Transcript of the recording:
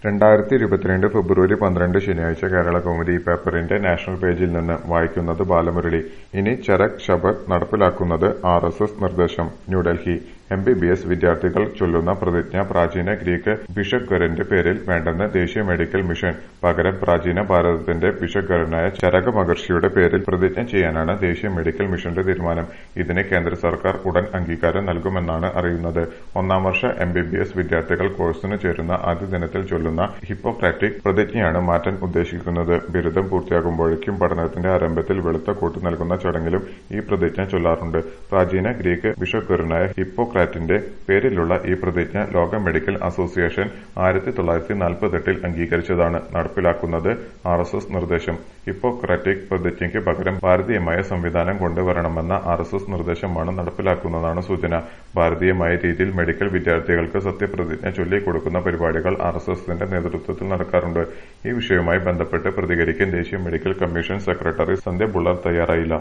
2022 ഫെബ്രുവരി 12 ശനിയാഴ്ച കേരളകൗമുദി പേപ്പറിന്റെ നാഷണൽ പേജിൽ നിന്ന് വായിക്കുന്നത് ബാലമുരളി. ഇനി ചരക് ശപഥ് നടപ്പിലാക്കുന്നത് ആർഎസ്എസ് നിർദ്ദേശം. ന്യൂഡൽഹി. എംബിബിഎസ് വിദ്യാർത്ഥികൾ ചൊല്ലുന്ന പ്രതിജ്ഞ പ്രാചീന ഗ്രീക്ക് ഭിഷഗ്വരന്റെ പേരിൽ വേണ്ടെന്ന് ദേശീയ മെഡിക്കൽ മിഷൻ. പകരം പ്രാചീന ഭാരതത്തിന്റെ ഭിഷഗ്വരനായ ചരക മഹർഷിയുടെ പേരിൽ പ്രതിജ്ഞ ചെയ്യാനാണ് ദേശീയ മെഡിക്കൽ മിഷന്റെ തീരുമാനം. ഇതിന് കേന്ദ്ര സർക്കാർ ഉടൻ അംഗീകാരം നൽകുമെന്നാണ് അറിയുന്നത്. ഒന്നാം വർഷ എംബിബിഎസ് വിദ്യാർത്ഥികൾ കോഴ്സിന് ചേരുന്ന ആദ്യ ദിനത്തിൽ ചൊല്ലുന്ന ഹിപ്പോക്രാറ്റിക് പ്രതിജ്ഞയാണ് മാറ്റാൻ ഉദ്ദേശിക്കുന്നത്. ബിരുദം പൂർത്തിയാകുമ്പോഴേക്കും പഠനത്തിന്റെ ആരംഭത്തിൽ വെളുത്ത കോട്ട് നൽകുന്ന ചടങ്ങിലും ഈ പ്രതിജ്ഞ ചൊല്ലാറുണ്ട്. പ്രാചീന ഗ്രീക്ക് ഭിഷഗ്വരനായ ഹിപ്പോക്രാറ്റിന്റെ പേരിലുള്ള ഈ പ്രതിജ്ഞ ലോക മെഡിക്കൽ അസോസിയേഷൻ 1948 അംഗീകരിച്ചതാണ്. നടപ്പിലാക്കുന്നത് ആർഎസ്എസ് നിർദ്ദേശം. ഹിപ്പോക്രാറ്റിക് പ്രതിജ്ഞയ്ക്ക് പകരം ഭാരതീയമായ സംവിധാനം കൊണ്ടുവരണമെന്ന ആർഎസ്എസ് നിർദ്ദേശമാണ് നടപ്പിലാക്കുന്നതാണ് സൂചന. ഭാരതീയമായ രീതിയിൽ മെഡിക്കൽ വിദ്യാർത്ഥികൾക്ക് സത്യപ്രതിജ്ഞ ചൊല്ലിക്കൊടുക്കുന്ന പരിപാടികൾ ആർഎസ്എസിന്റെ നേതൃത്വത്തിൽ നടക്കാറുണ്ട്. ഈ വിഷയവുമായി ബന്ധപ്പെട്ട് പ്രതികരിക്കാൻ ദേശീയ medical commission secretary Sandhya Bhullar തയ്യാറായില്ല.